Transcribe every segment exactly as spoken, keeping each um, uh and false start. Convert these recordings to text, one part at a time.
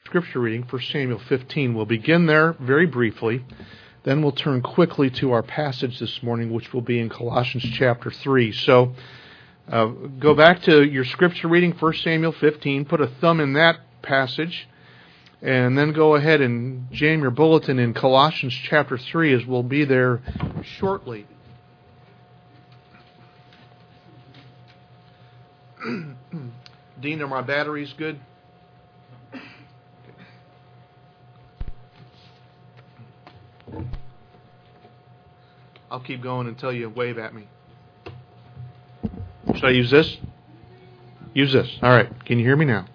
scripture reading, First Samuel fifteen. We'll begin there very briefly. Then we'll turn quickly to our passage this morning, which will be in Colossians chapter three. So uh, go back to your scripture reading, First Samuel fifteen. Put a thumb in that passage. And then go ahead and jam your bulletin in Colossians chapter three, as we'll be there shortly. Dean, are my batteries good? I'll keep going until you wave at me. Should I use this? Use this. All right. Can you hear me now?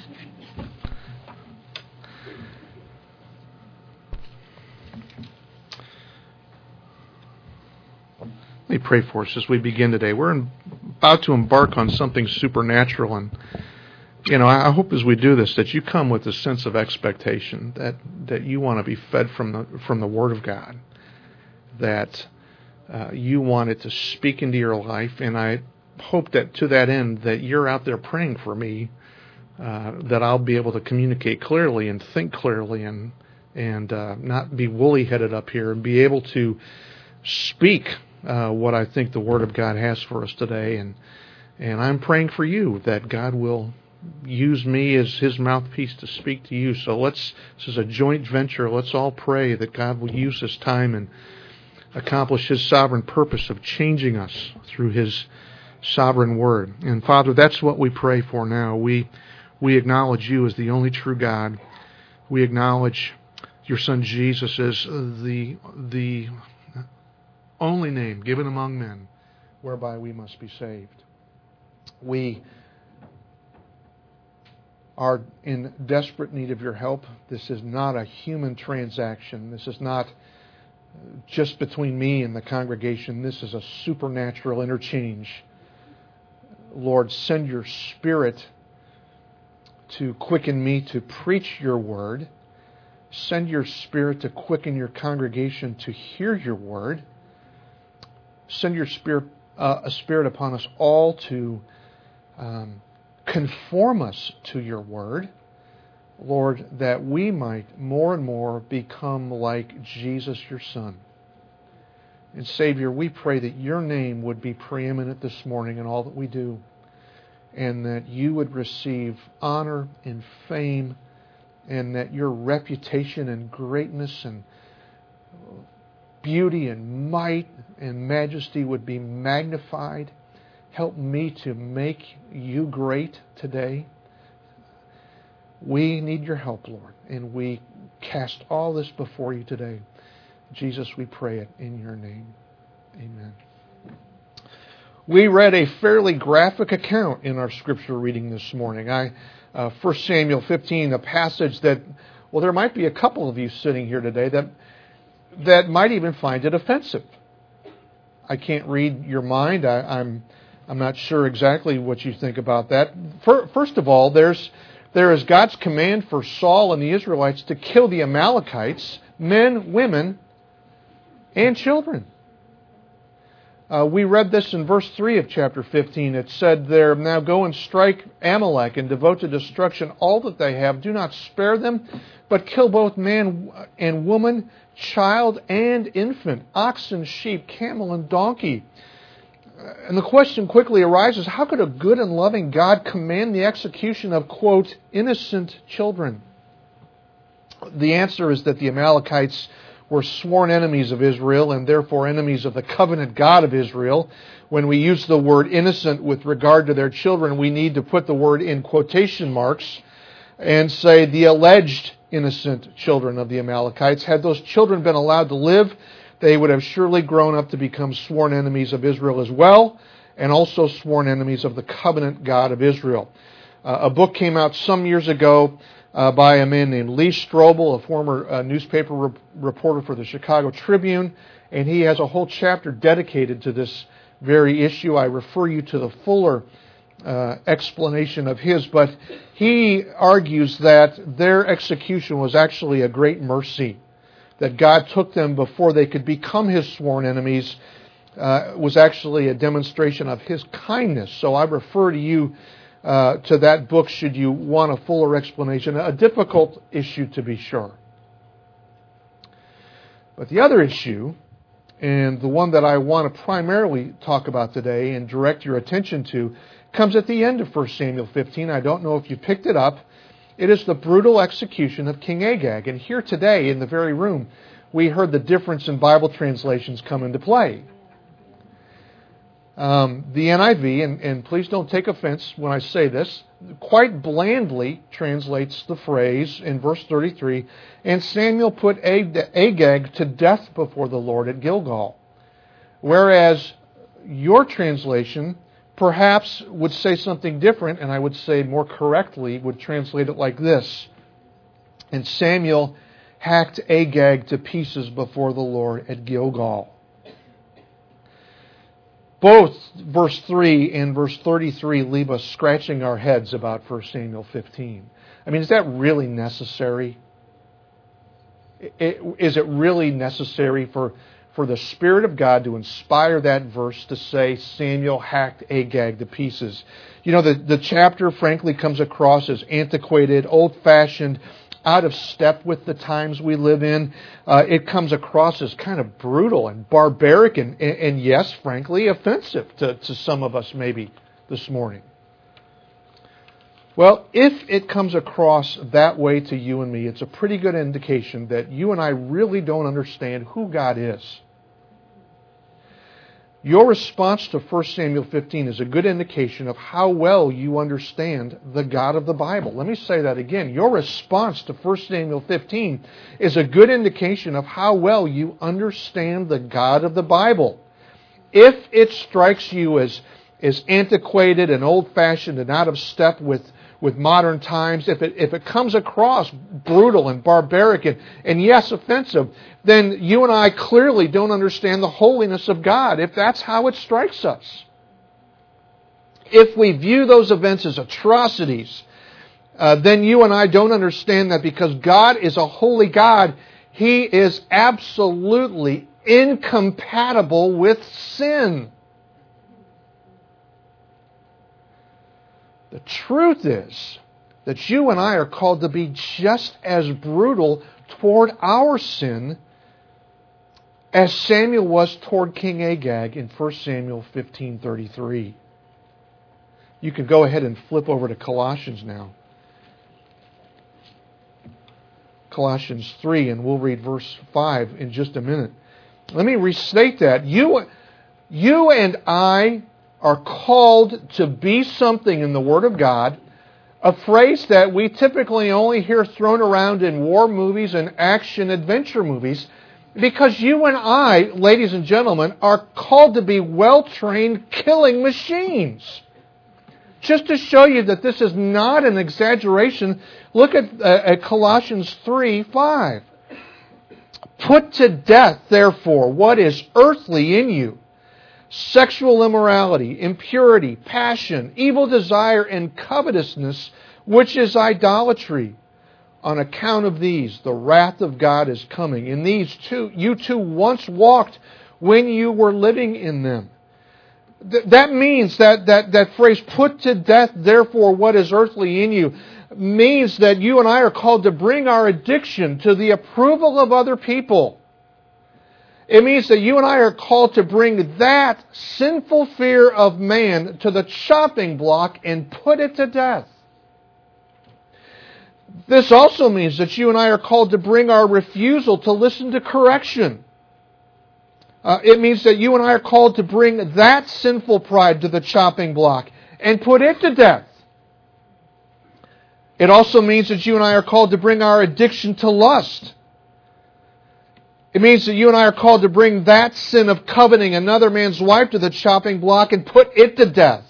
Let me pray for us as we begin today. We're in, about to embark on something supernatural, and you know, I hope as we do this that you come with a sense of expectation that, that you want to be fed from the from the Word of God, that uh, you want it to speak into your life, and I hope that to that end that you're out there praying for me, uh, that I'll be able to communicate clearly and think clearly and and uh, not be woolly-headed up here and be able to speak Uh, what I think the Word of God has for us today. And and I'm praying for you that God will use me as His mouthpiece to speak to you. So let's, this is a joint venture. Let's all pray that God will use this time and accomplish His sovereign purpose of changing us through His sovereign Word. And Father, that's what we pray for now. We, we acknowledge You as the only true God. We acknowledge Your Son Jesus as the the only name given among men whereby we must be saved. We are in desperate need of Your help. This is not a human transaction. This is not just between me and the congregation. This is a supernatural interchange. Lord, send Your Spirit to quicken me to preach Your Word. Send Your Spirit to quicken Your congregation to hear Your Word. Send Your Spirit, uh, a Spirit upon us all to um, conform us to Your Word, Lord, that we might more and more become like Jesus, Your Son. And Savior, we pray that Your name would be preeminent this morning in all that we do, and that You would receive honor and fame, and that Your reputation and greatness and beauty and might and majesty would be magnified. Help me to make You great today. We need Your help, Lord, and we cast all this before You today. Jesus, we pray it in Your name. Amen. We read a fairly graphic account in our scripture reading this morning. I, uh, First Samuel fifteen, a passage that, well, there might be a couple of you sitting here today that that might even find it offensive. I can't read your mind. I, I'm I'm not sure exactly what you think about that. First of all, there's there is God's command for Saul and the Israelites to kill the Amalekites, men, women, and children. Uh, we read this in verse three of chapter fifteen. It said there, "Now go and strike Amalek and devote to destruction all that they have. Do not spare them, but kill both man and woman, child and infant, oxen, sheep, camel, and donkey." And the question quickly arises, how could a good and loving God command the execution of, quote, innocent children? The answer is that the Amalekites were sworn enemies of Israel and therefore enemies of the covenant God of Israel. When we use the word innocent with regard to their children, we need to put the word in quotation marks and say the alleged innocent children of the Amalekites. Had those children been allowed to live, they would have surely grown up to become sworn enemies of Israel as well, and also sworn enemies of the covenant God of Israel. Uh, a book came out some years ago uh, by a man named Lee Strobel, a former uh, newspaper re- reporter for the Chicago Tribune, and he has a whole chapter dedicated to this very issue. I refer you to the fuller uh, explanation of his, but he argues that their execution was actually a great mercy, that God took them before they could become His sworn enemies, uh, was actually a demonstration of His kindness. So I refer to you uh, to that book should you want a fuller explanation. A difficult issue, to be sure. But the other issue, and the one that I want to primarily talk about today and direct your attention to, comes at the end of First Samuel fifteen. I don't know if you picked it up. It is the brutal execution of King Agag. And here today, in the very room, we heard the difference in Bible translations come into play. Um, the N I V, and, and please don't take offense when I say this, quite blandly translates the phrase in verse thirty-three, and Samuel put Agag to death before the Lord at Gilgal. Whereas your translation perhaps would say something different, and I would say more correctly, would translate it like this. And Samuel hacked Agag to pieces before the Lord at Gilgal. Both verse three and verse thirty-three leave us scratching our heads about First Samuel fifteen. I mean, is that really necessary? Is it really necessary for, for the Spirit of God to inspire that verse to say Samuel hacked Agag to pieces? You know, the, the chapter frankly comes across as antiquated, old-fashioned, out of step with the times we live in. Uh, it comes across as kind of brutal and barbaric and, and, and yes, frankly, offensive to, to some of us maybe this morning. Well, if it comes across that way to you and me, it's a pretty good indication that you and I really don't understand who God is. Your response to First Samuel fifteen is a good indication of how well you understand the God of the Bible. Let me say that again. Your response to First Samuel fifteen is a good indication of how well you understand the God of the Bible. If it strikes you as, as antiquated and old-fashioned and out of step with with modern times, if it if it comes across brutal and barbaric and, and yes, offensive, then you and I clearly don't understand the holiness of God, if that's how it strikes us. If we view those events as atrocities, uh, then you and I don't understand that because God is a holy God, He is absolutely incompatible with sin. The truth is that you and I are called to be just as brutal toward our sin as Samuel was toward King Agag in First Samuel fifteen thirty-three. You can go ahead and flip over to Colossians now. Colossians three, and we'll read verse five in just a minute. Let me restate that. You, you and I are called to be something in the Word of God, a phrase that we typically only hear thrown around in war movies and action-adventure movies, because you and I, ladies and gentlemen, are called to be well-trained killing machines. Just to show you that this is not an exaggeration, look at, uh, at Colossians three five. Put to death, therefore, what is earthly in you, sexual immorality, impurity, passion, evil desire, and covetousness, which is idolatry. On account of these, the wrath of God is coming. In these two, you too once walked when you were living in them. Th- that means that, that, that phrase, put to death, therefore, what is earthly in you, means that you and I are called to bring our addiction to the approval of other people. It means that you and I are called to bring that sinful fear of man to the chopping block and put it to death. This also means that you and I are called to bring our refusal to listen to correction. Uh, it means that you and I are called to bring that sinful pride to the chopping block and put it to death. It also means that you and I are called to bring our addiction to lust. It means that you and I are called to bring that sin of coveting another man's wife to the chopping block and put it to death.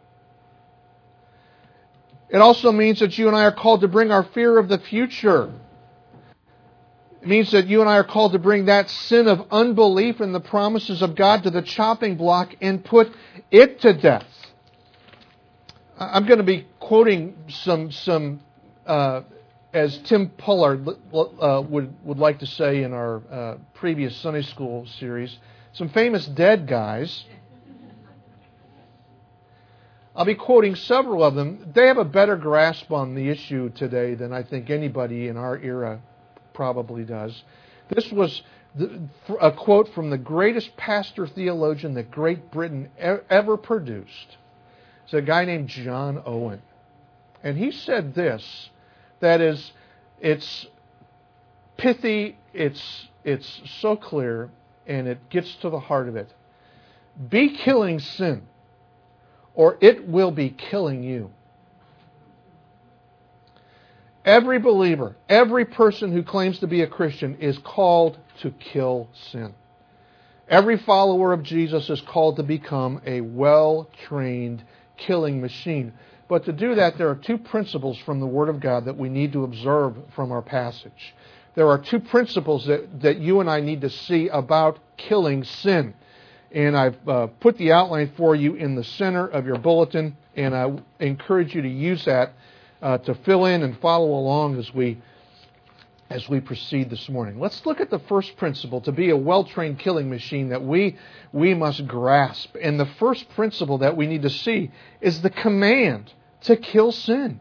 It also means that you and I are called to bring our fear of the future. It means that you and I are called to bring that sin of unbelief in the promises of God to the chopping block and put it to death. I'm going to be quoting some, some uh, as Tim Pollard uh, would, would like to say in our uh, previous Sunday school series, some famous dead guys. I'll be quoting several of them. They have a better grasp on the issue today than I think anybody in our era probably does. This was the, a quote from the greatest pastor theologian that Great Britain ever produced. It's a guy named John Owen. And he said this, that is, it's pithy, it's, it's so clear, and it gets to the heart of it. Be killing sin, or it will be killing you. Every believer, every person who claims to be a Christian is called to kill sin. Every follower of Jesus is called to become a well-trained killing machine. But to do that, there are two principles from the Word of God that we need to observe from our passage. There are two principles that, that you and I need to see about killing sin. And I've uh, put the outline for you in the center of your bulletin, and I encourage you to use that uh, to fill in and follow along as we as we proceed this morning. Let's look at the first principle, to be a well-trained killing machine, that we we must grasp. And the first principle that we need to see is the command to kill sin.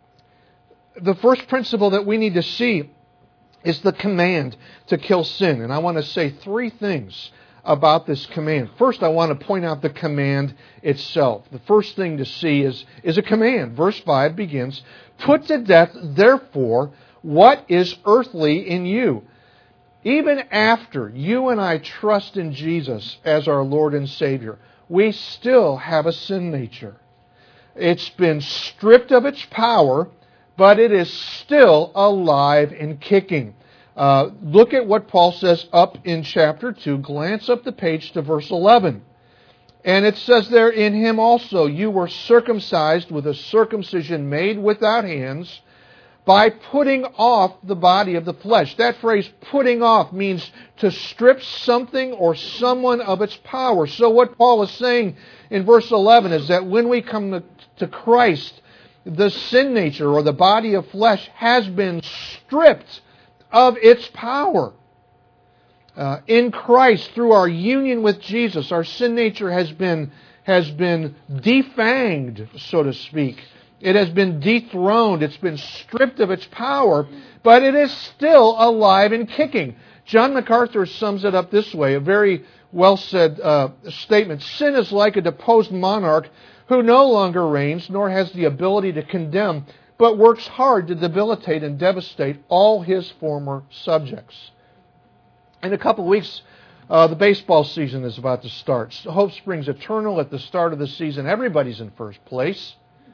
The first principle that we need to see is the command to kill sin. And I want to say three things about this command. First, I want to point out the command itself. The first thing to see is, is a command. Verse five begins, "Put to death, therefore, what is earthly in you." Even after you and I trust in Jesus as our Lord and Savior, we still have a sin nature. It's been stripped of its power, but it is still alive and kicking. Uh, look at what Paul says up in chapter two. Glance up the page to verse eleven. And it says there, "In him also you were circumcised with a circumcision made without hands, by putting off the body of the flesh." That phrase, putting off, means to strip something or someone of its power. So what Paul is saying in verse eleven is that when we come to, to Christ, the sin nature or the body of flesh has been stripped of its power. Uh, in Christ, through our union with Jesus, our sin nature has been, has been defanged, so to speak. It has been dethroned. It's been stripped of its power, but it is still alive and kicking. John MacArthur sums it up this way, a very well-said uh, statement. "Sin is like a deposed monarch who no longer reigns, nor has the ability to condemn, but works hard to debilitate and devastate all his former subjects." In a couple of weeks, uh, the baseball season is about to start. Hope Springs Eternal at the start of the season, everybody's in first place.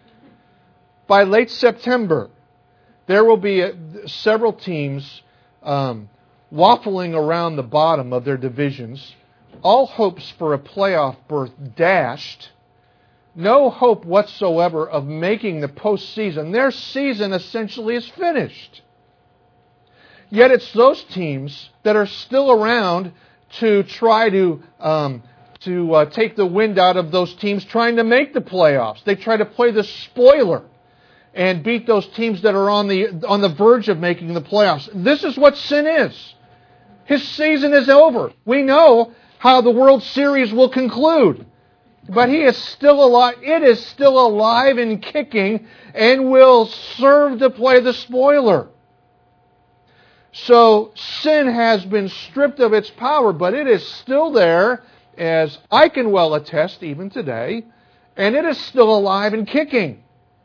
By late September, there will be a, several teams um, waffling around the bottom of their divisions. All hopes for a playoff berth dashed. No hope whatsoever of making the postseason. Their season essentially is finished. Yet it's those teams that are still around to try to um, to uh, take the wind out of those teams trying to make the playoffs. They try to play the spoiler and beat those teams that are on the on the verge of making the playoffs. This is what sin is. His season is over. We know how the World Series will conclude. But he is still alive. It is still alive and kicking and will serve to play the spoiler. So sin has been stripped of its power, but it is still there, as I can well attest even today, and it is still alive and kicking.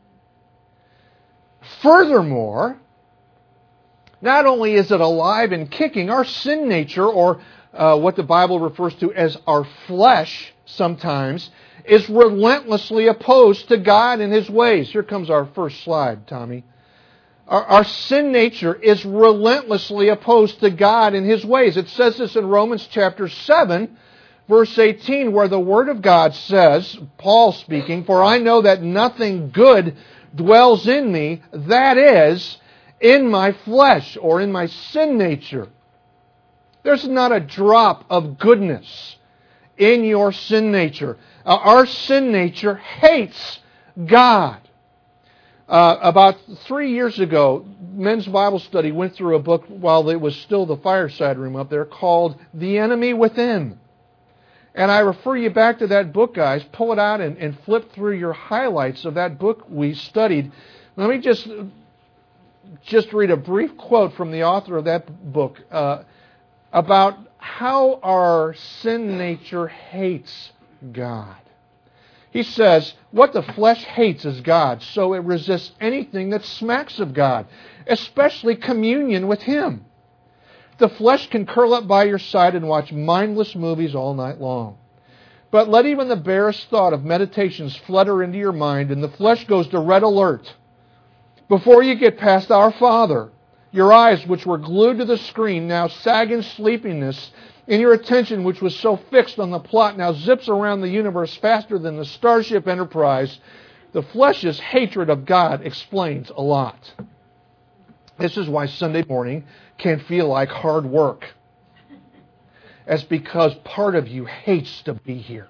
Furthermore, not only is it alive and kicking, our sin nature, or uh, what the Bible refers to as our flesh sometimes, is relentlessly opposed to God and His ways. Here comes our first slide, Tommy. Our, our sin nature is relentlessly opposed to God and His ways. It says this in Romans chapter seven, verse eighteen, where the Word of God says, Paul speaking, "For I know that nothing good dwells in me, that is, in my flesh," or in my sin nature. There's not a drop of goodness in your sin nature. Uh, our sin nature hates God. Uh, about three years ago, Men's Bible Study went through a book while it was still the fireside room up there called The Enemy Within. And I refer you back to that book, guys. Pull it out and, and flip through your highlights of that book we studied. Let me just, just read a brief quote from the author of that book uh, about how our sin nature hates God. He says, what the flesh hates is God, so it resists anything that smacks of God, especially communion with Him. The flesh can curl up by your side and watch mindless movies all night long. But let even the barest thought of meditations flutter into your mind, and the flesh goes to red alert. Before you get past Our Father, your eyes, which were glued to the screen, now sag in sleepiness, and your attention, which was so fixed on the plot, now zips around the universe faster than the Starship Enterprise. The flesh's hatred of God explains a lot. This is why Sunday morning can feel like hard work. That's because part of you hates to be here.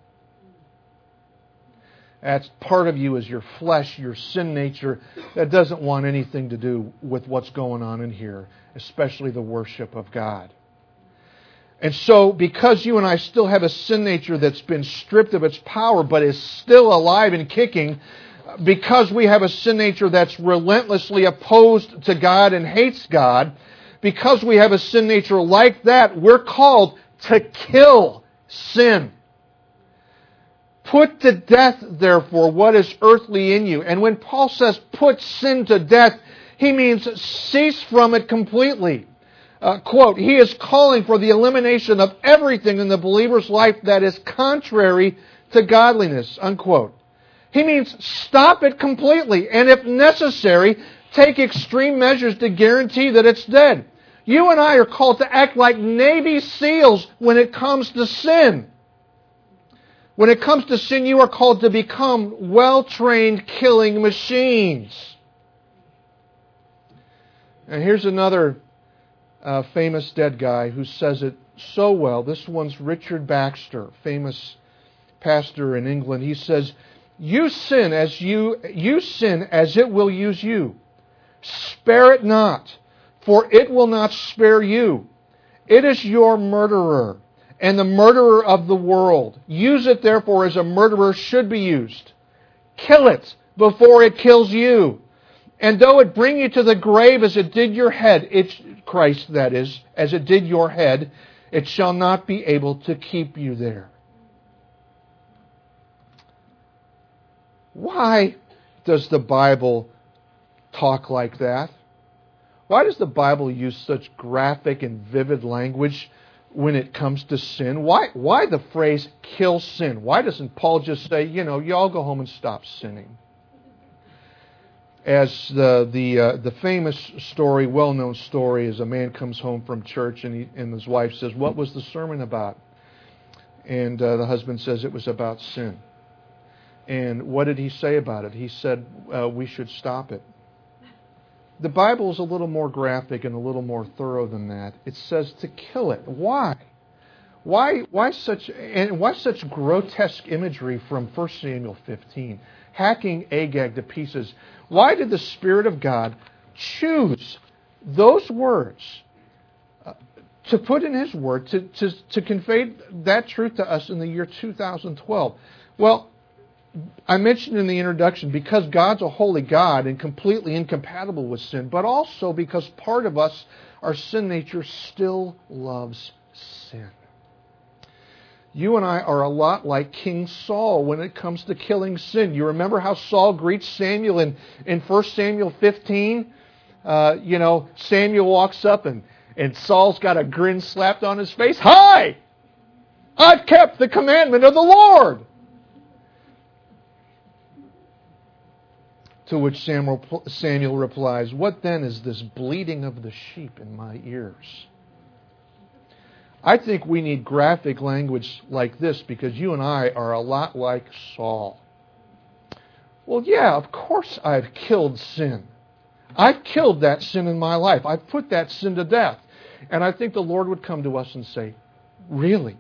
That's part of you is your flesh, your sin nature, that doesn't want anything to do with what's going on in here, especially the worship of God. And so, because you and I still have a sin nature that's been stripped of its power, but is still alive and kicking, because we have a sin nature that's relentlessly opposed to God and hates God, because we have a sin nature like that, we're called to kill sin. Put to death, therefore, what is earthly in you. And when Paul says put sin to death, he means cease from it completely. Uh, quote, he is calling for the elimination of everything in the believer's life that is contrary to godliness, unquote. He means stop it completely, and if necessary, take extreme measures to guarantee that it's dead. You and I are called to act like Navy SEALs when it comes to sin. When it comes to sin, you are called to become well-trained killing machines. And here's another uh, famous dead guy who says it so well. This one's Richard Baxter, famous pastor in England. He says, You sin as you you sin as it will use you. Spare it not, for it will not spare you. It is your murderer, and the murderer of the world. Use it, therefore, as a murderer should be used. Kill it before it kills you. And though it bring you to the grave as it did your head, it, Christ that is, as it did your head, it shall not be able to keep you there. Why does the Bible talk like that? Why does the Bible use such graphic and vivid language when it comes to sin? Why, why the phrase kill sin? Why doesn't Paul just say, you know, y'all go home and stop sinning? As the the uh, the famous story, well-known story, is a man comes home from church and he, and his wife says, "What was the sermon about?" And uh, the husband says, "It was about sin." And what did he say about it? He said, uh, "We should stop it." The Bible is a little more graphic and a little more thorough than that. It says to kill it. Why? Why? Why such and why such grotesque imagery from First Samuel fifteen, hacking Agag to pieces? Why did the Spirit of God choose those words uh, to put in His Word to, to to convey that truth to us in the year two thousand twelve? Well, I mentioned in the introduction, because God's a holy God and completely incompatible with sin, but also because part of us, our sin nature, still loves sin. You and I are a lot like King Saul when it comes to killing sin. You remember how Saul greets Samuel in, in First Samuel fifteen? Uh, you know, Samuel walks up and, and Saul's got a grin slapped on his face. Hi! I've kept the commandment of the Lord! To which Samuel, Samuel replies, "What then is this bleating of the sheep in my ears?" I think we need graphic language like this because you and I are a lot like Saul. Well, yeah, of course I've killed sin. I've killed that sin in my life. I've put that sin to death. And I think the Lord would come to us and say, really?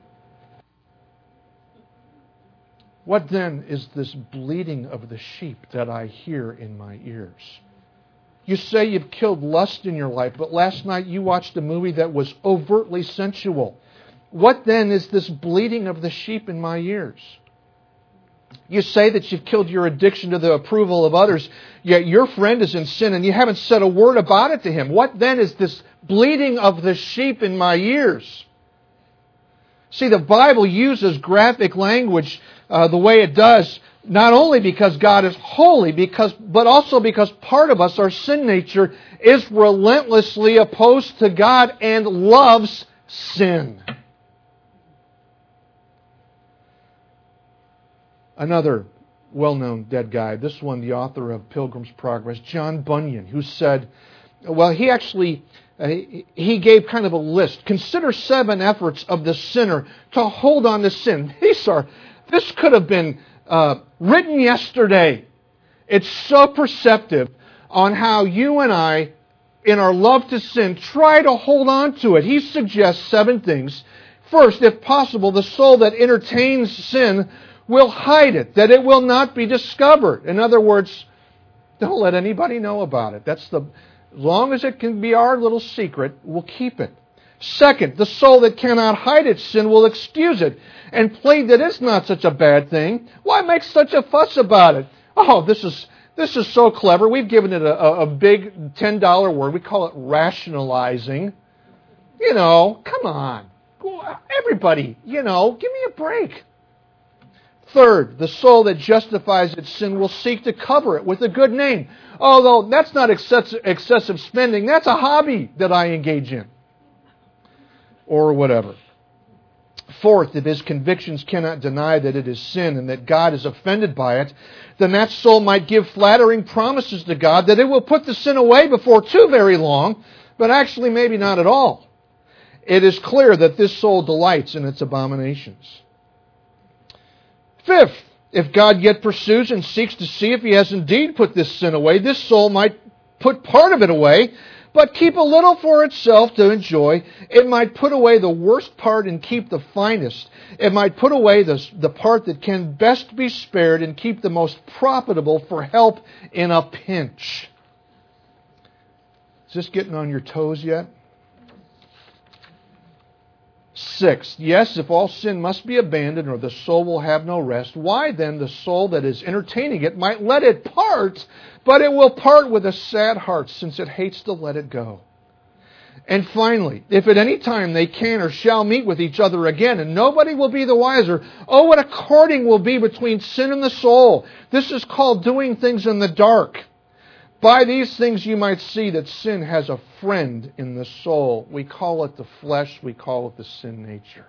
What then is this bleating of the sheep that I hear in my ears? You say you've killed lust in your life, but last night you watched a movie that was overtly sensual. What then is this bleating of the sheep in my ears? You say that you've killed your addiction to the approval of others, yet your friend is in sin and you haven't said a word about it to him. What then is this bleating of the sheep in my ears? See, the Bible uses graphic language uh, the way it does, not only because God is holy, because but also because part of us, our sin nature, is relentlessly opposed to God and loves sin. Another well-known dead guy, this one the author of Pilgrim's Progress, John Bunyan, who said, well, he actually, uh, he gave kind of a list. Consider seven efforts of the sinner to hold on to sin. These are, this could have been uh, written yesterday. It's so perceptive on how you and I, in our love to sin, try to hold on to it. He suggests seven things. First, if possible, the soul that entertains sin will hide it, that it will not be discovered. In other words, don't let anybody know about it. That's the, as long as it can be our little secret, we'll keep it. Second, the soul that cannot hide its sin will excuse it and plead that it's not such a bad thing. Why make such a fuss about it? Oh, this is this is so clever. We've given it a, a big ten dollar word. We call it rationalizing. You know, come on. Everybody, you know, give me a break. Third, the soul that justifies its sin will seek to cover it with a good name. Although that's not excessive, excessive spending, that's a hobby that I engage in. Or whatever. Fourth, if his convictions cannot deny that it is sin and that God is offended by it, then that soul might give flattering promises to God that it will put the sin away before too very long, but actually maybe not at all. It is clear that this soul delights in its abominations. Fifth, if God yet pursues and seeks to see if he has indeed put this sin away, this soul might put part of it away, but keep a little for itself to enjoy. It might put away the worst part and keep the finest. It might put away the, the part that can best be spared and keep the most profitable for help in a pinch. Is this getting on your toes yet? Sixth, yes, if all sin must be abandoned or the soul will have no rest, why then the soul that is entertaining it might let it part, but it will part with a sad heart since it hates to let it go. And finally, if at any time they can or shall meet with each other again, and nobody will be the wiser, oh, what a courting will be between sin and the soul. This is called doing things in the dark. By these things you might see that sin has a friend in the soul. We call it the flesh, we call it the sin nature.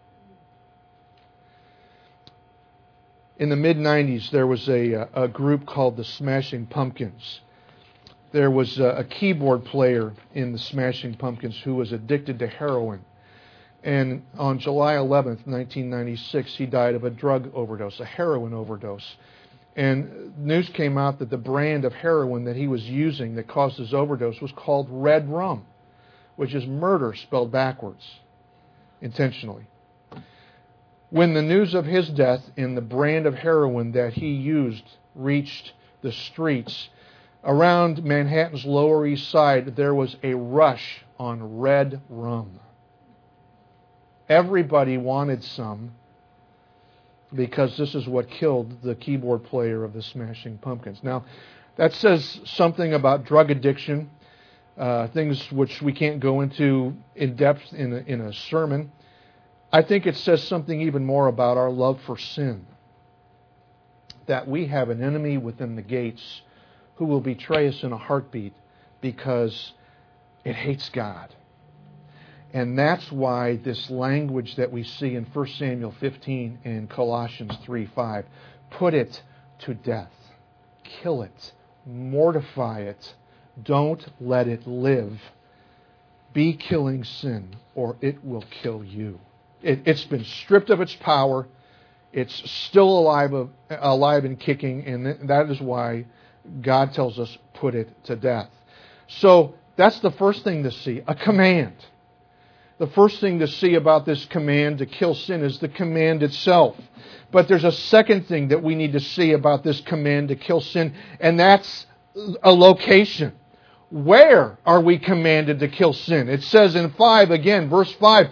In the mid nineties, there was a, a group called the Smashing Pumpkins. There was a, a keyboard player in the Smashing Pumpkins who was addicted to heroin. And on July eleventh, nineteen ninety-six, he died of a drug overdose, a heroin overdose. And news came out that the brand of heroin that he was using that caused his overdose was called Red Rum, which is murder spelled backwards, intentionally. When the news of his death and the brand of heroin that he used reached the streets, around Manhattan's Lower East Side, there was a rush on Red Rum. Everybody wanted some, because this is what killed the keyboard player of the Smashing Pumpkins. Now, that says something about drug addiction, uh, things which we can't go into in depth in a, in a sermon. I think it says something even more about our love for sin. That we have an enemy within the gates who will betray us in a heartbeat because it hates God. And that's why this language that we see in First Samuel fifteen and Colossians three five, put it to death. Kill it. Mortify it. Don't let it live. Be killing sin, or it will kill you. It, it's been stripped of its power. It's still alive, of, alive and kicking, and that is why God tells us, put it to death. So that's the first thing to see, a command. The first thing to see about this command to kill sin is the command itself. But there's a second thing that we need to see about this command to kill sin, and that's a location. Where are we commanded to kill sin? It says in five, again, verse five,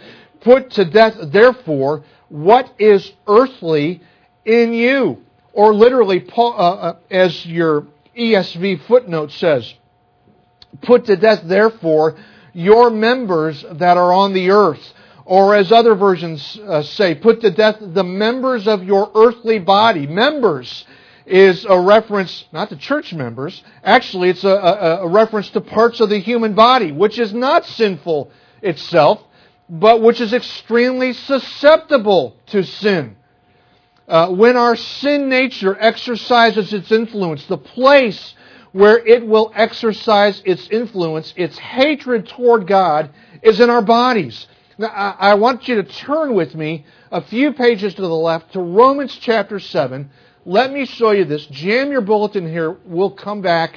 Put to death, therefore, what is earthly in you. Or literally, Paul, uh, as your E S V footnote says, put to death, therefore, your members that are on the earth. Or as other versions uh, say, put to death the members of your earthly body. Members is a reference, not to church members, actually it's a, a, a reference to parts of the human body, which is not sinful itself, but which is extremely susceptible to sin. Uh, when our sin nature exercises its influence, the place where it will exercise its influence, its hatred toward God, is in our bodies. Now, I, I want you to turn with me a few pages to the left to Romans chapter seven. Let me show you this. Jam your bulletin here. We'll come back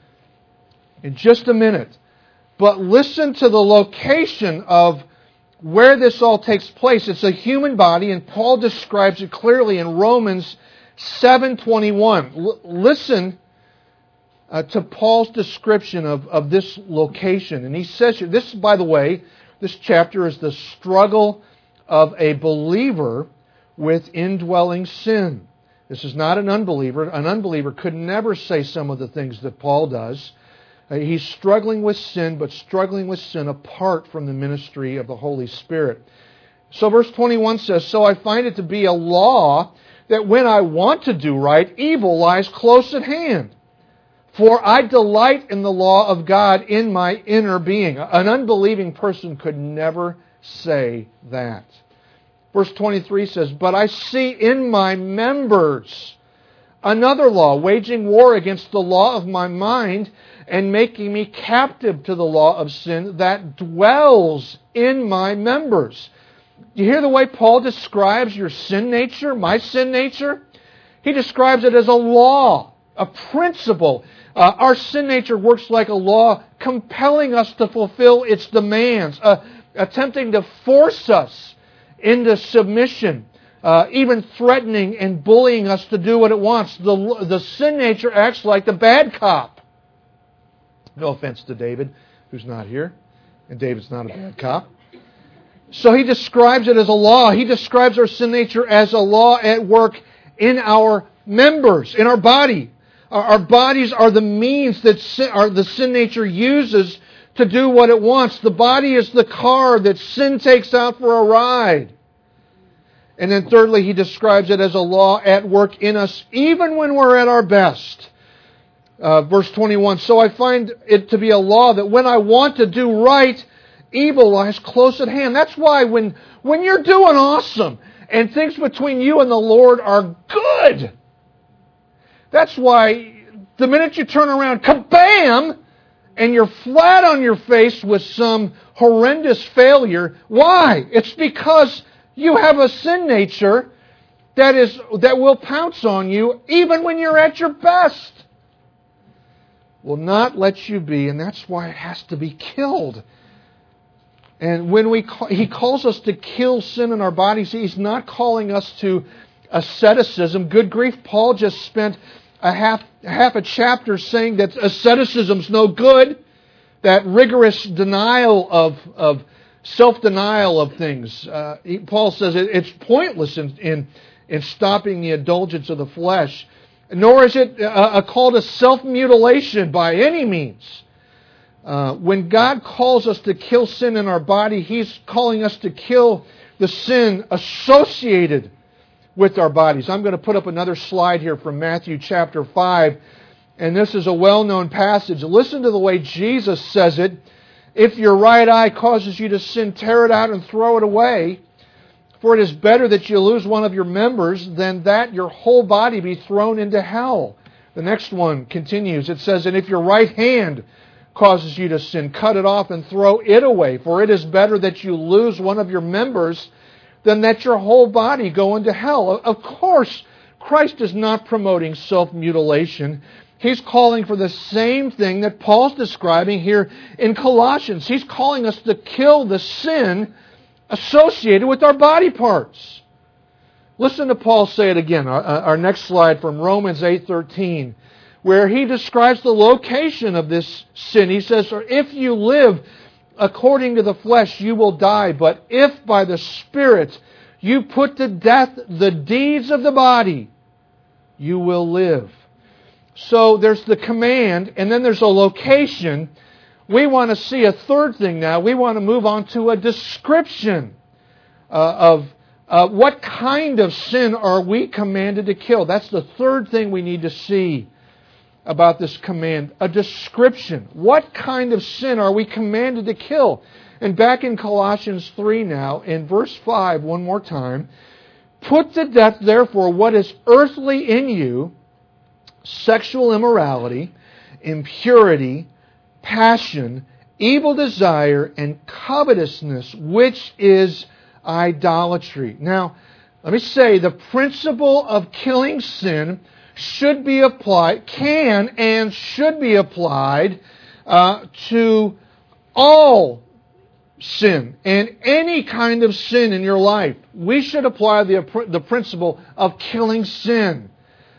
in just a minute. But listen to the location of where this all takes place. It's a human body, and Paul describes it clearly in Romans seven twenty-one. L- listen uh, to Paul's description of, of this location. And he says here, this, by the way, this chapter is the struggle of a believer with indwelling sin. This is not an unbeliever. An unbeliever could never say some of the things that Paul does. Uh, he's struggling with sin, but struggling with sin apart from the ministry of the Holy Spirit. So verse twenty-one says, so I find it to be a law that when I want to do right, evil lies close at hand. For I delight in the law of God in my inner being. An unbelieving person could never say that. Verse twenty-three says, but I see in my members another law, waging war against the law of my mind and making me captive to the law of sin that dwells in my members. Do you hear the way Paul describes your sin nature, my sin nature? He describes it as a law, a principle. Uh, our sin nature works like a law, compelling us to fulfill its demands, uh, attempting to force us into submission, uh, even threatening and bullying us to do what it wants. The, the sin nature acts like the bad cop. No offense to David, who's not here. And David's not a bad cop. So he describes it as a law. He describes our sin nature as a law at work in our members, in our body. Our bodies are the means that sin, are the sin nature uses to do what it wants. The body is the car that sin takes out for a ride. And then thirdly, he describes it as a law at work in us even when we're at our best. Uh, verse twenty-one, so I find it to be a law that when I want to do right, evil lies close at hand. That's why when, when you're doing awesome and things between you and the Lord are good, that's why the minute you turn around, kabam, and you're flat on your face with some horrendous failure. Why? It's because you have a sin nature that is that will pounce on you even when you're at your best. Will not let you be, and that's why it has to be killed. And when we call, he calls us to kill sin in our bodies, he's not calling us to asceticism. Good grief, Paul just spent a half half a chapter saying that asceticism's no good, that rigorous denial of of self-denial of things. Uh, he, Paul says it, it's pointless in, in in stopping the indulgence of the flesh. Nor is it a, a call to self-mutilation by any means. Uh, when God calls us to kill sin in our body, He's calling us to kill the sin associated with our bodies. I'm going to put up another slide here from Matthew chapter five, and this is a well-known passage. Listen to the way Jesus says it. If your right eye causes you to sin, tear it out and throw it away. For it is better that you lose one of your members than that your whole body be thrown into hell. The next one continues. It says, and if your right hand causes you to sin, cut it off and throw it away. For it is better that you lose one of your members than that your whole body go into hell. Of course, Christ is not promoting self-mutilation. He's calling for the same thing that Paul's describing here in Colossians. He's calling us to kill the sin associated with our body parts. Listen to Paul say it again. Our, our next slide from Romans eight thirteen, where he describes the location of this sin. He says, "Or if you live according to the flesh, you will die. But if by the Spirit you put to death the deeds of the body, you will live. So there's the command, and then there's a location. We want to see a third thing now. We want to move on to a description uh, of uh, what kind of sin are we commanded to kill. That's the third thing we need to see about this command. A description. What kind of sin are we commanded to kill? And back in Colossians three now, in verse five, one more time. Put to death, therefore, what is earthly in you, sexual immorality, impurity, passion, evil desire, and covetousness, which is idolatry. Now, let me say, the principle of killing sin should be applied, can and should be applied uh, to all sin and any kind of sin in your life. We should apply the, the principle of killing sin.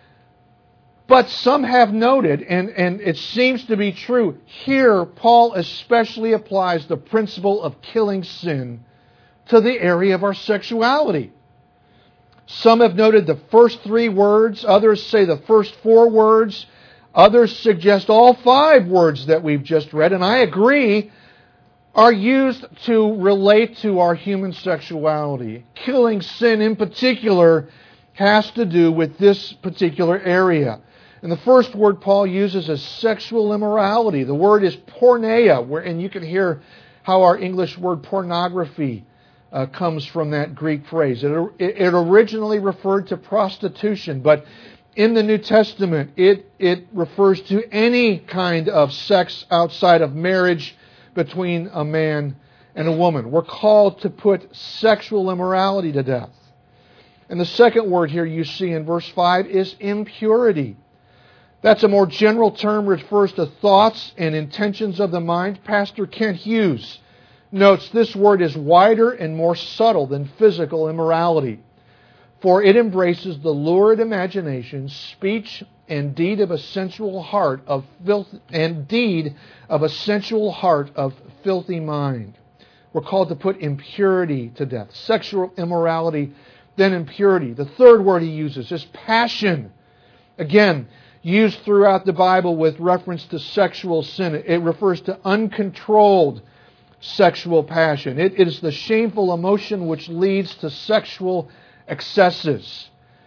But some have noted, and, and it seems to be true, here Paul especially applies the principle of killing sin to the area of our sexuality. Some have noted the first three words, others say the first four words, others suggest all five words that we've just read, and I agree, are used to relate to our human sexuality. Killing sin in particular has to do with this particular area. And the first word Paul uses is sexual immorality. The word is porneia, where, and you can hear how our English word pornography uh, comes from that Greek phrase. It, it originally referred to prostitution, but in the New Testament it, it refers to any kind of sex outside of marriage between a man and a woman. We're called to put sexual immorality to death. And the second word here you see in verse five is impurity. That's a more general term, refers to thoughts and intentions of the mind. Pastor Kent Hughes notes this word is wider and more subtle than physical immorality, for it embraces the lurid imagination, speech, and deed of a sensual heart of filth, and deed of a sensual heart of filthy mind. We're called to put impurity to death. Sexual immorality, then impurity. The third word he uses is passion. Again, used throughout the Bible with reference to sexual sin. It refers to uncontrolled sexual passion. It is the shameful emotion which leads to sexual excesses.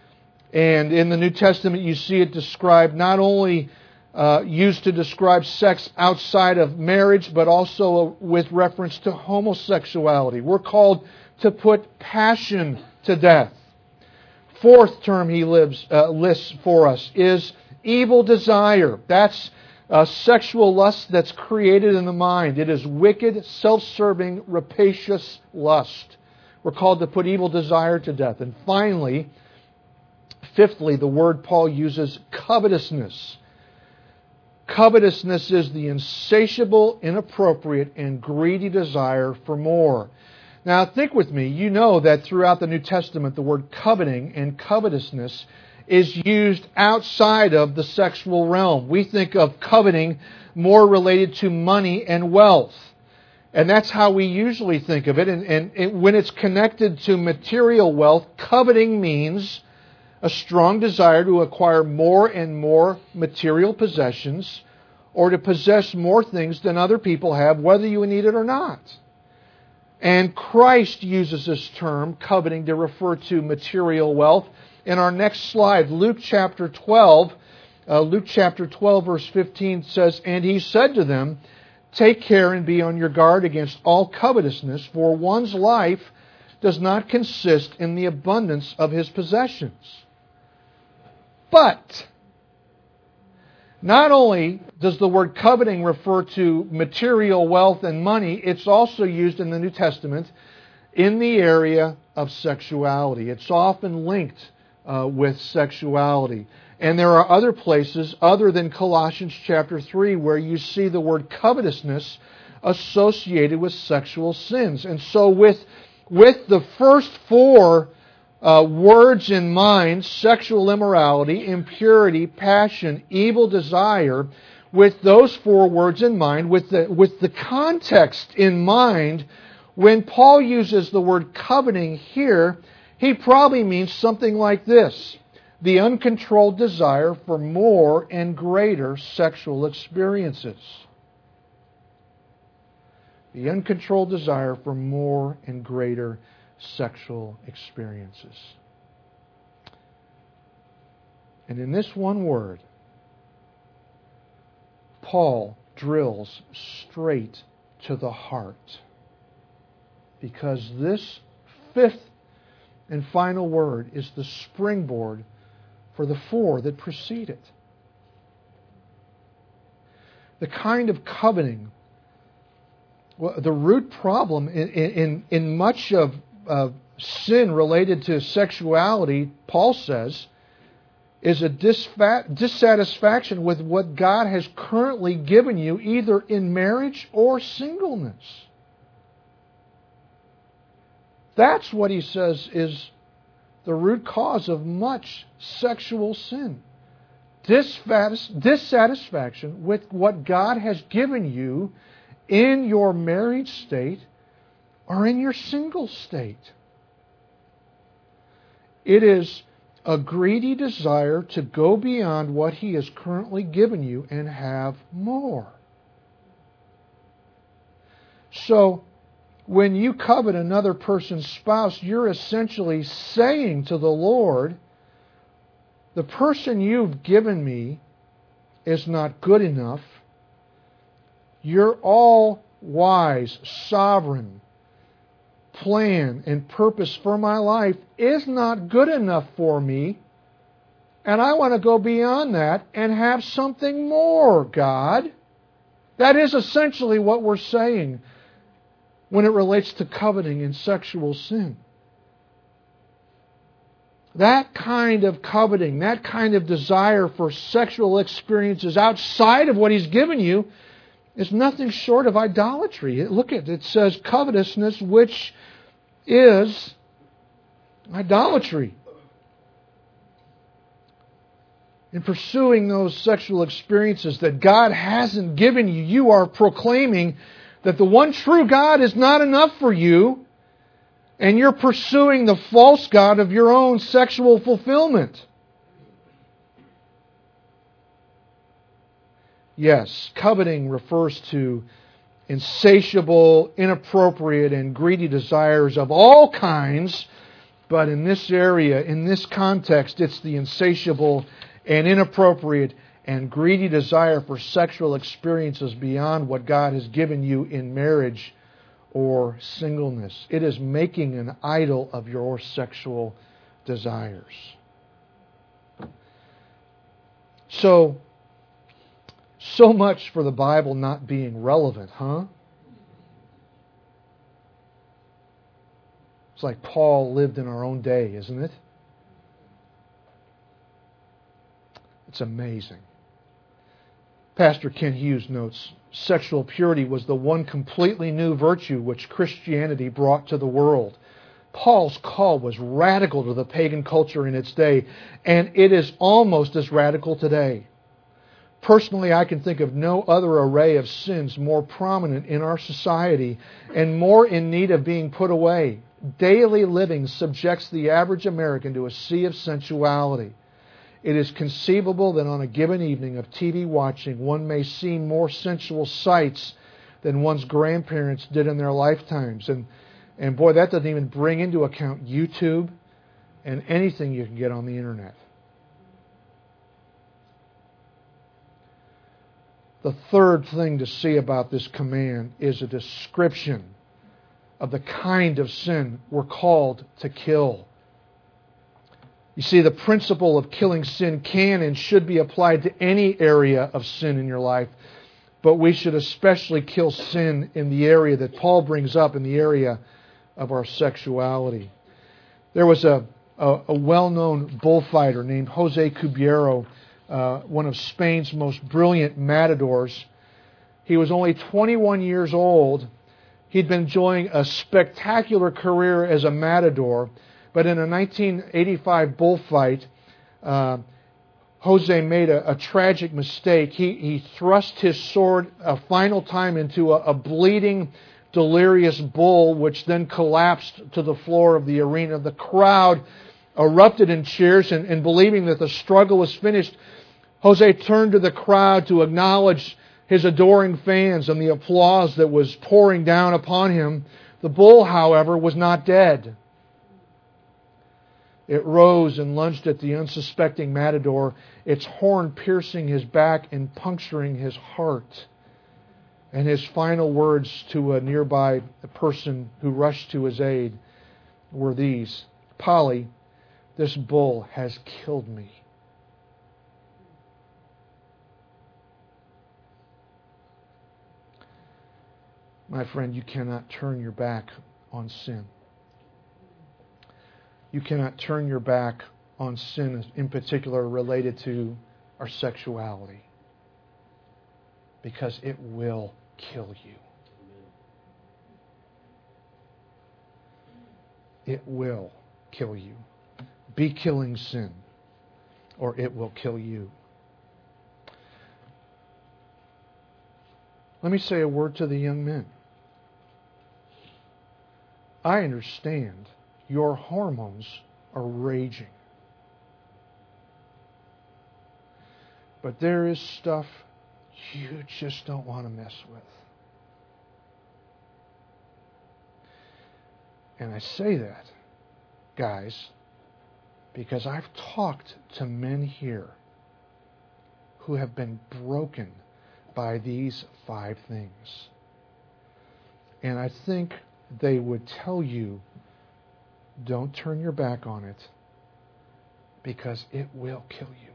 And in the New Testament you see it described not only uh, used to describe sex outside of marriage, but also with reference to homosexuality. We're called to put passion to death. Fourth term he lives, uh, lists for us is evil desire. That's uh, sexual lust that's created in the mind. It is wicked, self-serving, rapacious lust. We're called to put evil desire to death. And finally, fifthly, the word Paul uses, covetousness. Covetousness is the insatiable, inappropriate, and greedy desire for more. Now, think with me. You know that throughout the New Testament, the word coveting and covetousness is used outside of the sexual realm. We think of coveting more related to money and wealth. And that's how we usually think of it. And, and it, when it's connected to material wealth, coveting means a strong desire to acquire more and more material possessions or to possess more things than other people have, whether you need it or not. And Christ uses this term, coveting, to refer to material wealth. In our next slide, Luke chapter twelve, uh, Luke chapter twelve, verse fifteen says, "And he said to them, take care and be on your guard against all covetousness, for one's life does not consist in the abundance of his possessions." But not only does the word coveting refer to material wealth and money, it's also used in the New Testament in the area of sexuality. It's often linked uh, with sexuality. And there are other places other than Colossians chapter three where you see the word covetousness associated with sexual sins. And so with, with the first four uh, words in mind, sexual immorality, impurity, passion, evil desire, with those four words in mind, with the, with the context in mind, when Paul uses the word coveting here, he probably means something like this: the uncontrolled desire for more and greater sexual experiences. The uncontrolled desire for more and greater sexual experiences. And in this one word, Paul drills straight to the heart. Because this fifth and final word is the springboard for the four that precede it. The kind of coveting, well, the root problem in, in, in much of uh, sin related to sexuality, Paul says, is a dissatisfaction with what God has currently given you, either in marriage or singleness. That's what he says is the root cause of much sexual sin. Dissatisfaction with what God has given you in your married state or in your single state. It is a greedy desire to go beyond what He has currently given you and have more. So, when you covet another person's spouse, you're essentially saying to the Lord, the person you've given me is not good enough. Your all-wise, sovereign plan and purpose for my life is not good enough for me, and I want to go beyond that and have something more, God. That is essentially what we're saying when it relates to coveting and sexual sin. That kind of coveting, that kind of desire for sexual experiences outside of what He's given you is nothing short of idolatry. Look at it, it says covetousness, which is idolatry. In pursuing those sexual experiences that God hasn't given you, you are proclaiming that the one true God is not enough for you, and you're pursuing the false god of your own sexual fulfillment. Yes, coveting refers to insatiable, inappropriate, and greedy desires of all kinds, but in this area, in this context, it's the insatiable and inappropriate and greedy desire for sexual experiences beyond what God has given you in marriage or singleness. It is making an idol of your sexual desires. So, so much for the Bible not being relevant, huh? It's like Paul lived in our own day, isn't it? It's amazing. Pastor Ken Hughes notes, sexual purity was the one completely new virtue which Christianity brought to the world. Paul's call was radical to the pagan culture in its day, and it is almost as radical today. Personally, I can think of no other array of sins more prominent in our society and more in need of being put away. Daily living subjects the average American to a sea of sensuality. It is conceivable that on a given evening of T V watching, one may see more sensual sights than one's grandparents did in their lifetimes. And, and boy, that doesn't even bring into account YouTube and anything you can get on the internet. The third thing to see about this command is a description of the kind of sin we're called to kill. You see, the principle of killing sin can and should be applied to any area of sin in your life, but we should especially kill sin in the area that Paul brings up, in the area of our sexuality. There was a, a, a well-known bullfighter named Jose Cubiero, uh, one of Spain's most brilliant matadors. He was only twenty-one years old. He'd been enjoying a spectacular career as a matador. But in a nineteen eighty-five bullfight, uh, Jose made a, a tragic mistake. He, he thrust his sword a final time into a, a bleeding, delirious bull, which then collapsed to the floor of the arena. The crowd erupted in cheers, and, and believing that the struggle was finished, Jose turned to the crowd to acknowledge his adoring fans and the applause that was pouring down upon him. The bull, however, was not dead. It rose and lunged at the unsuspecting matador, its horn piercing his back and puncturing his heart. And his final words to a nearby person who rushed to his aid were these: "Polly, this bull has killed me." My friend, you cannot turn your back on sin. You cannot turn your back on sin, in particular related to our sexuality, because it will kill you. It will kill you. Be killing sin, or it will kill you. Let me say a word to the young men. I understand your hormones are raging. But there is stuff you just don't want to mess with. And I say that, guys, because I've talked to men here who have been broken by these five things. And I think they would tell you, don't turn your back on it, because it will kill you.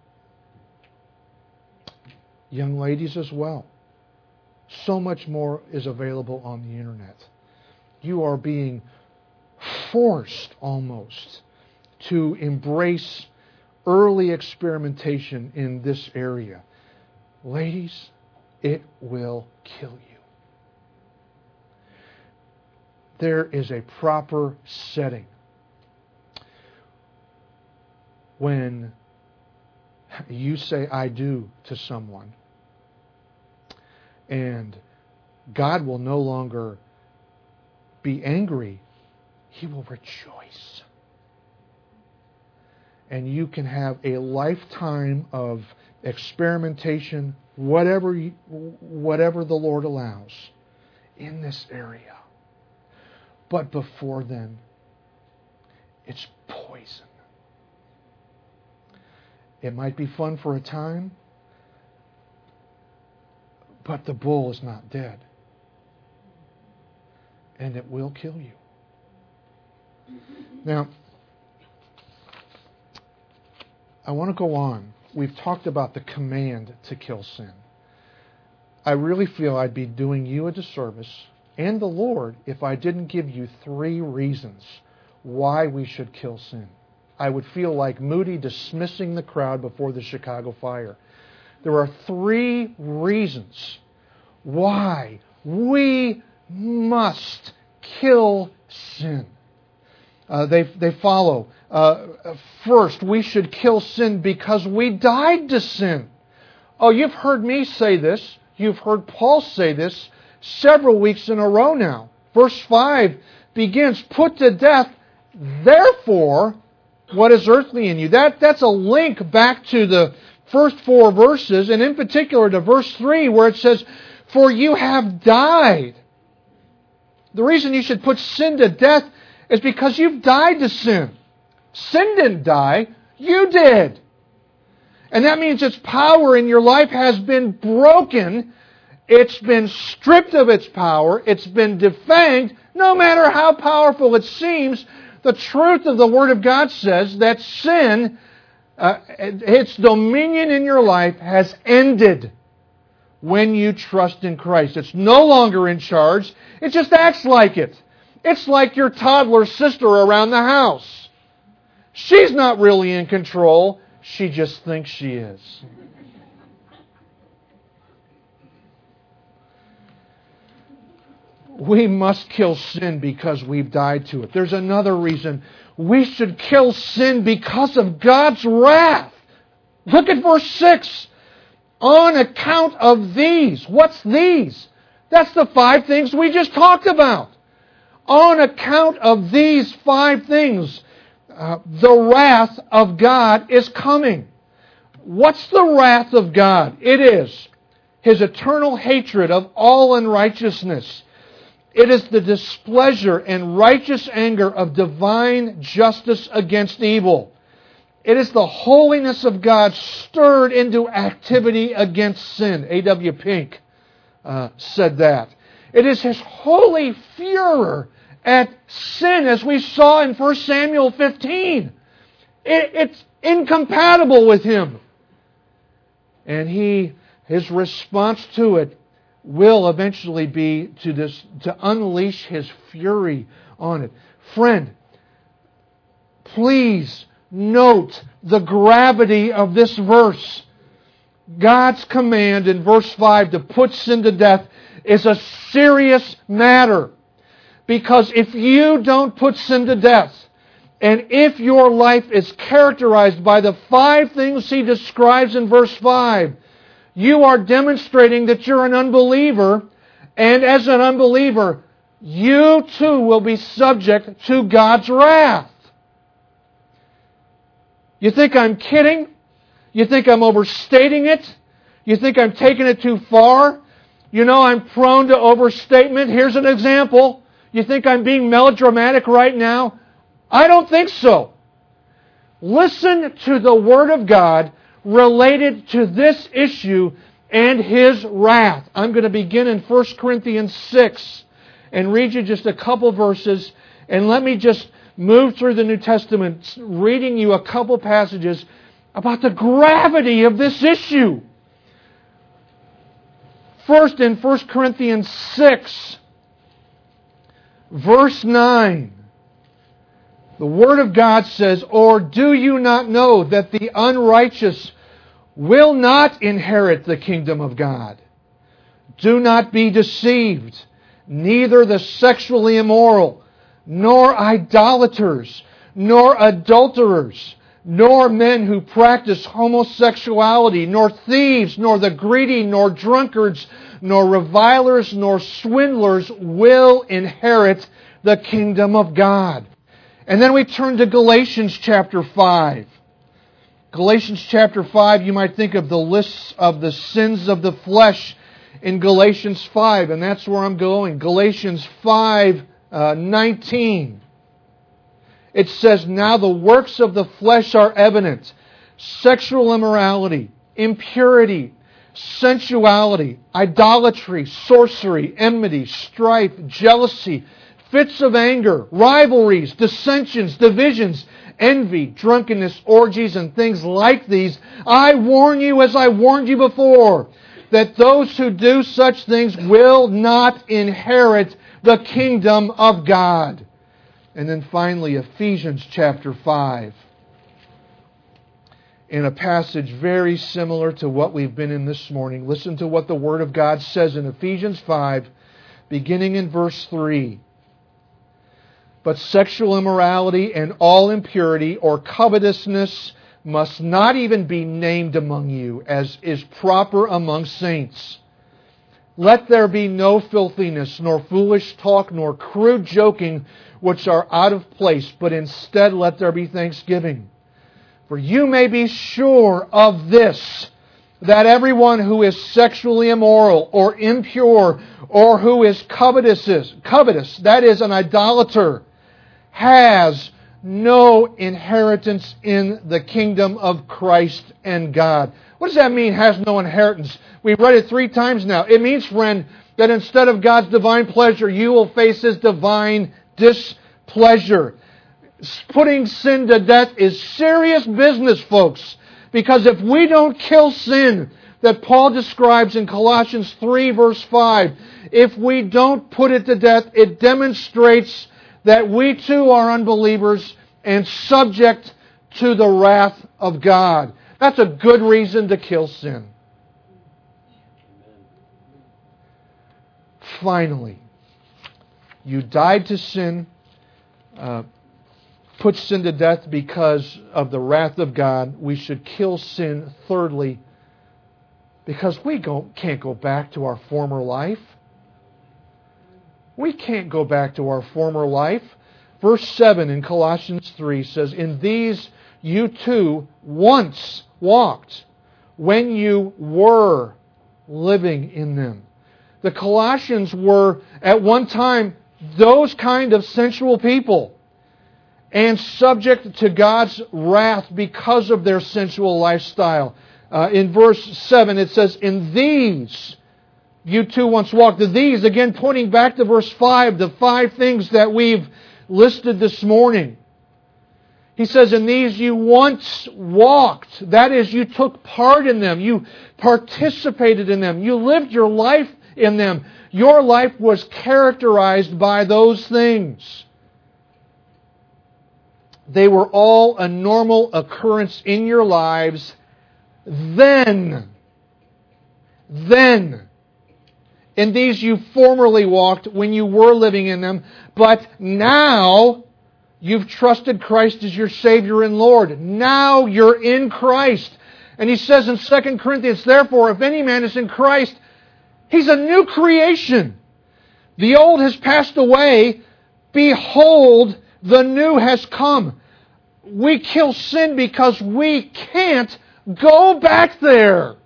Young ladies as well. So much more is available on the internet. You are being forced almost to embrace early experimentation in this area. Ladies, it will kill you. There is a proper setting when you say "I do" to someone, and God will no longer be angry. He will rejoice. And you can have a lifetime of experimentation, whatever you, whatever the Lord allows, in this area. But before then, it's poison. It might be fun for a time, but the bull is not dead. And it will kill you. Now, I want to go on. We've talked about the command to kill sin. I really feel I'd be doing you a disservice and the Lord if I didn't give you three reasons why we should kill sin. I would feel like Moody dismissing the crowd before the Chicago fire. There are three reasons why we must kill sin. Uh, they, they follow. Uh, first, we should kill sin because we died to sin. Oh, you've heard me say this. You've heard Paul say this several weeks in a row now. Verse five begins, "Put to death, therefore, what is earthly in you." That, that's a link back to the first four verses, and in particular to verse three, where it says, "For you have died." The reason you should put sin to death is because you've died to sin. Sin didn't die, you did. And that means its power in your life has been broken. It's been stripped of its power. It's been defanged. No matter how powerful it seems, the truth of the Word of God says that sin, uh, its dominion in your life has ended when you trust in Christ. It's no longer in charge. It just acts like it. It's like your toddler sister around the house. She's not really in control. She just thinks she is. We must kill sin because we've died to it. There's another reason. We should kill sin because of God's wrath. Look at verse six. On account of these. What's these? That's the five things we just talked about. On account of these five things, uh, the wrath of God is coming. What's the wrath of God? It is His eternal hatred of all unrighteousness. It is the displeasure and righteous anger of divine justice against evil. It is the holiness of God stirred into activity against sin. A W Pink uh, said that. It is His holy furor at sin, as we saw in First Samuel fifteen. It, it's incompatible with Him. And He, His response to it will eventually be to, this, to unleash His fury on it. Friend, please note the gravity of this verse. God's command in verse five to put sin to death is a serious matter. Because if you don't put sin to death, and if your life is characterized by the five things He describes in verse five, you are demonstrating that you're an unbeliever, and as an unbeliever, you too will be subject to God's wrath. You think I'm kidding? You think I'm overstating it? You think I'm taking it too far? You know I'm prone to overstatement. Here's an example. You think I'm being melodramatic right now? I don't think so. Listen to the Word of God related to this issue and His wrath. I'm going to begin in First Corinthians six and read you just a couple verses, and let me just move through the New Testament, reading you a couple passages about the gravity of this issue. First, in First Corinthians six, verse nine, the Word of God says, "Or do you not know that the unrighteous will not inherit the kingdom of God? Do not be deceived. Neither the sexually immoral, nor idolaters, nor adulterers, nor men who practice homosexuality, nor thieves, nor the greedy, nor drunkards, nor revilers, nor swindlers will inherit the kingdom of God." And then we turn to Galatians chapter five. Galatians chapter five, you might think of the lists of the sins of the flesh in Galatians five, and that's where I'm going. Galatians five nineteen. It says, "Now the works of the flesh are evident: sexual immorality, impurity, sensuality, idolatry, sorcery, enmity, strife, jealousy, fits of anger, rivalries, dissensions, divisions, envy, drunkenness, orgies, and things like these. I warn you, as I warned you before, that those who do such things will not inherit the kingdom of God." And then finally, Ephesians chapter five. In a passage very similar to what we've been in this morning. Listen to what the Word of God says in Ephesians five, beginning in verse three. "But sexual immorality and all impurity or covetousness must not even be named among you, as is proper among saints. Let there be no filthiness, nor foolish talk, nor crude joking, which are out of place, but instead let there be thanksgiving. For you may be sure of this, that everyone who is sexually immoral, or impure, or who is covetous, covetous, that is, an idolater, has no inheritance in the kingdom of Christ and God." What does that mean, has no inheritance? We've read it three times now. It means, friend, that instead of God's divine pleasure, you will face His divine displeasure. Putting sin to death is serious business, folks. Because if we don't kill sin, that Paul describes in Colossians three verse five, if we don't put it to death, it demonstrates that we too are unbelievers and subject to the wrath of God. That's a good reason to kill sin. Finally, you died to sin. Uh, put sin to death because of the wrath of God. We should kill sin, thirdly, because we go, can't go back to our former life. We can't go back to our former life. Verse seven in Colossians three says, "In these you too once walked when you were living in them." The Colossians were at one time those kind of sensual people and subject to God's wrath because of their sensual lifestyle. Uh, in verse seven it says, "In these you too once walked." The these, again pointing back to verse five, the five things that we've listed this morning. He says, "In these you once walked." That is, you took part in them. You participated in them. You lived your life in them. Your life was characterized by those things. They were all a normal occurrence in your lives then. Then. In these you formerly walked when you were living in them, but now you've trusted Christ as your Savior and Lord. Now you're in Christ. And he says in Second Corinthians, "Therefore, if any man is in Christ, he's a new creation. The old has passed away. Behold, the new has come." We kill sin because we can't go back there.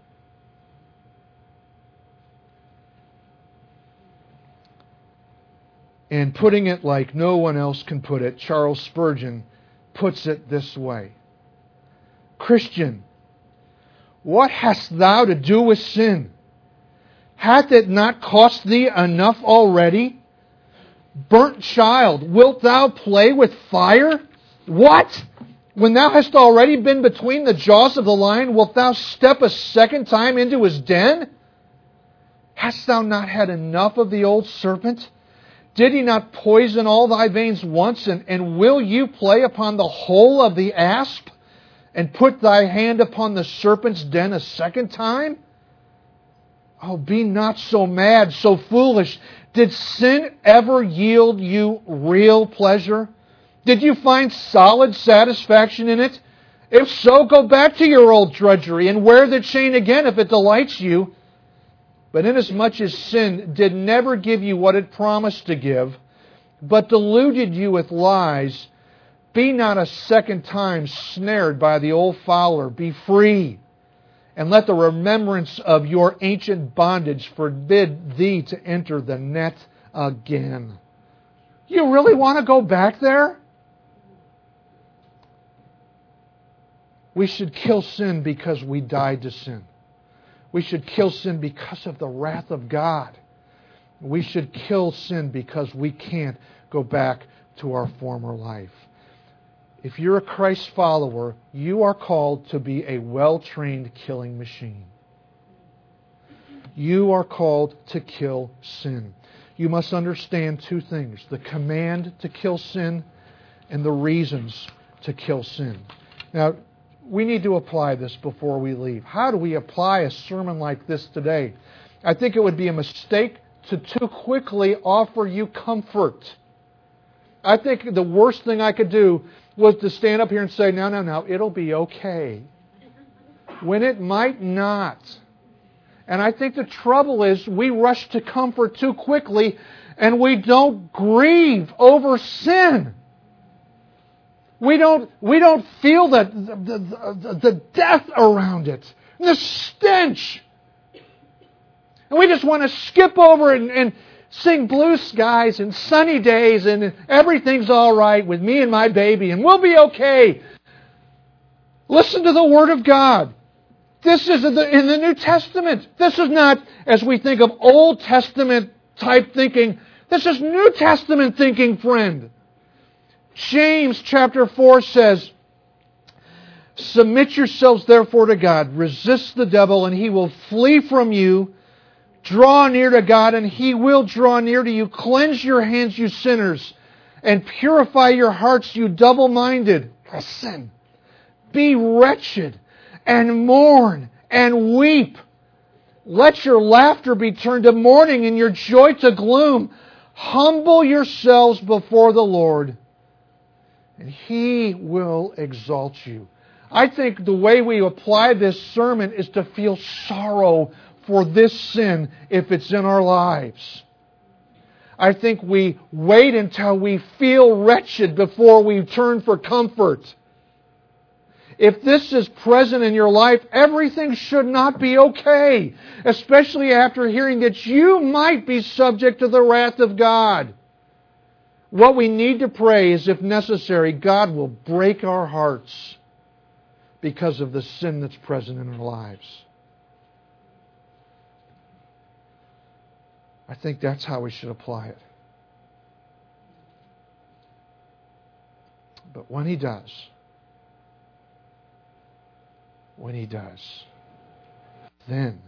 And putting it like no one else can put it, Charles Spurgeon puts it this way: "Christian, what hast thou to do with sin? Hath it not cost thee enough already? Burnt child, wilt thou play with fire? What? When thou hast already been between the jaws of the lion, wilt thou step a second time into his den? Hast thou not had enough of the old serpent? Did he not poison all thy veins once? And, and will you play upon the hole of the asp and put thy hand upon the serpent's den a second time? Oh, be not so mad, so foolish. Did sin ever yield you real pleasure? Did you find solid satisfaction in it? If so, go back to your old drudgery and wear the chain again if it delights you. But inasmuch as sin did never give you what it promised to give, but deluded you with lies, be not a second time snared by the old fowler. Be free, and let the remembrance of your ancient bondage forbid thee to enter the net again. You really want to go back there? We should kill sin because we died to sin. We should kill sin because of the wrath of God. We should kill sin because we can't go back to our former life. If you're a Christ follower, you are called to be a well-trained killing machine. You are called to kill sin. You must understand two things: the command to kill sin and the reasons to kill sin. Now, we need to apply this before we leave. How do we apply a sermon like this today? I think it would be a mistake to too quickly offer you comfort. I think the worst thing I could do was to stand up here and say, no, no, no, it'll be okay, when it might not. And I think the trouble is we rush to comfort too quickly and we don't grieve over sin. We don't, we don't feel the, the, the, the death around it, the stench. And we just want to skip over it and, and sing blue skies and sunny days and everything's all right with me and my baby and we'll be okay. Listen to the Word of God. This is in the, in the New Testament. This is not, as we think of Old Testament type thinking. This is New Testament thinking, friend. James chapter four says, "Submit yourselves therefore to God. Resist the devil and he will flee from you. Draw near to God and He will draw near to you. Cleanse your hands, you sinners, and purify your hearts, you double-minded." Listen. "Be wretched and mourn and weep. Let your laughter be turned to mourning and your joy to gloom. Humble yourselves before the Lord, and He will exalt you. I think the way we apply this sermon is to feel sorrow for this sin if it's in our lives. I think we wait until we feel wretched before we turn for comfort. If this is present in your life, everything should not be okay, especially after hearing that you might be subject to the wrath of God. What we need to pray is, if necessary, God will break our hearts because of the sin that's present in our lives. I think that's how we should apply it. But when He does, when He does, then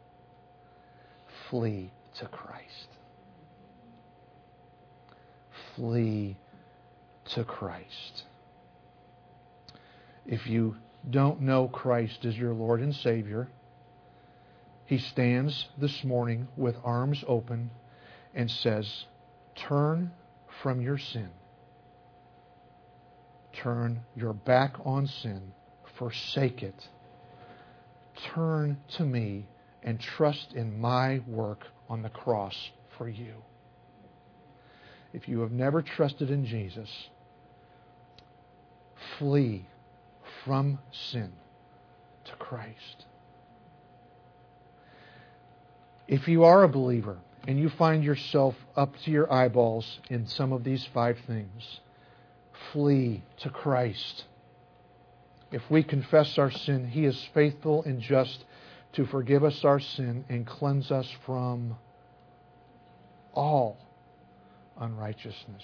flee to Christ. Flee to Christ. If you don't know Christ as your Lord and Savior, He stands this morning with arms open and says, turn from your sin. Turn your back on sin. Forsake it. Turn to me and trust in my work on the cross for you. If you have never trusted in Jesus, flee from sin to Christ. If you are a believer and you find yourself up to your eyeballs in some of these five things, flee to Christ. If we confess our sin, He is faithful and just to forgive us our sin and cleanse us from all unrighteousness.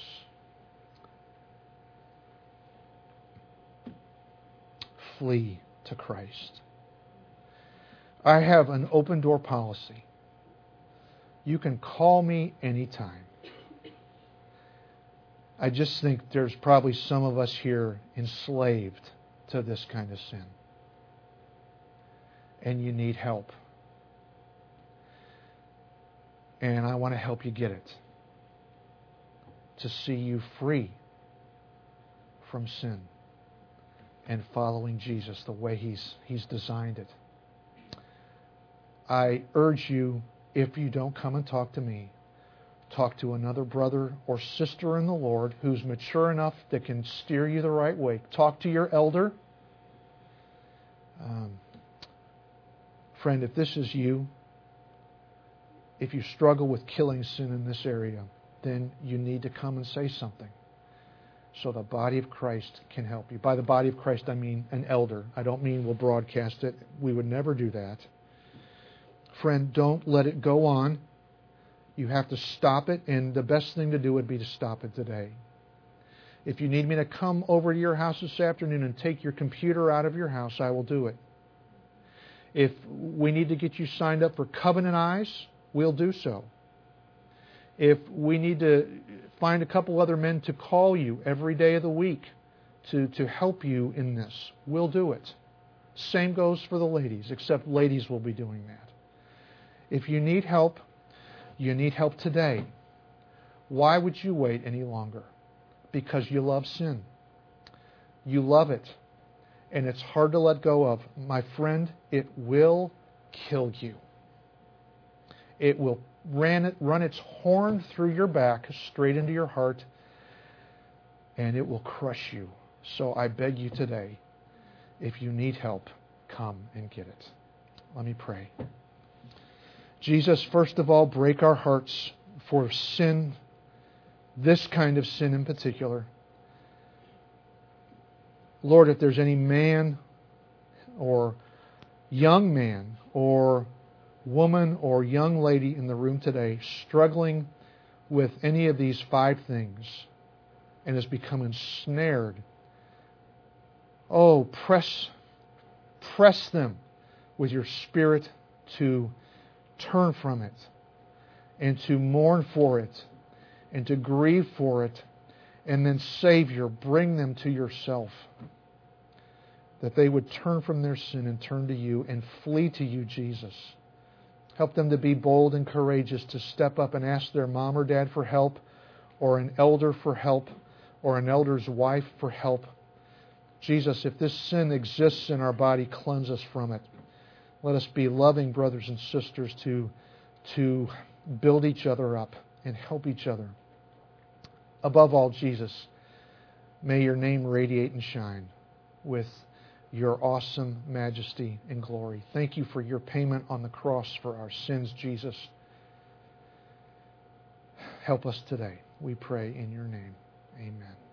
Flee to Christ. I have an open door policy. You can call me anytime. I just think there's probably some of us here enslaved to this kind of sin. And you need help. And I want to help you get it. To see you free from sin and following Jesus the way He's, he's designed it. I urge you, if you don't come and talk to me, talk to another brother or sister in the Lord who's mature enough that can steer you the right way. Talk to your elder. Um, friend, if this is you, if you struggle with killing sin in this area, then you need to come and say something so the body of Christ can help you. By the body of Christ, I mean an elder. I don't mean we'll broadcast it. We would never do that. Friend, don't let it go on. You have to stop it, and the best thing to do would be to stop it today. If you need me to come over to your house this afternoon and take your computer out of your house, I will do it. If we need to get you signed up for Covenant Eyes, we'll do so. If we need to find a couple other men to call you every day of the week to, to help you in this, we'll do it. Same goes for the ladies, except ladies will be doing that. If you need help, you need help today. Why would you wait any longer? Because you love sin. You love it. And it's hard to let go of. My friend, it will kill you. It will run, it, run its horn through your back, straight into your heart, and it will crush you. So I beg you today, if you need help, come and get it. Let me pray. Jesus, first of all, break our hearts for sin, this kind of sin in particular. Lord, if there's any man or young man or woman or young lady in the room today struggling with any of these five things and has become ensnared, oh, press, press them with your Spirit to turn from it and to mourn for it and to grieve for it, and then, Savior, bring them to yourself, that they would turn from their sin and turn to you and flee to you, Jesus. Help them to be bold and courageous to step up and ask their mom or dad for help or an elder for help or an elder's wife for help. Jesus, if this sin exists in our body, cleanse us from it. Let us be loving brothers and sisters to, to build each other up and help each other. Above all, Jesus, may your name radiate and shine with your awesome majesty and glory. Thank you for your payment on the cross for our sins, Jesus. Help us today, we pray in your name. Amen.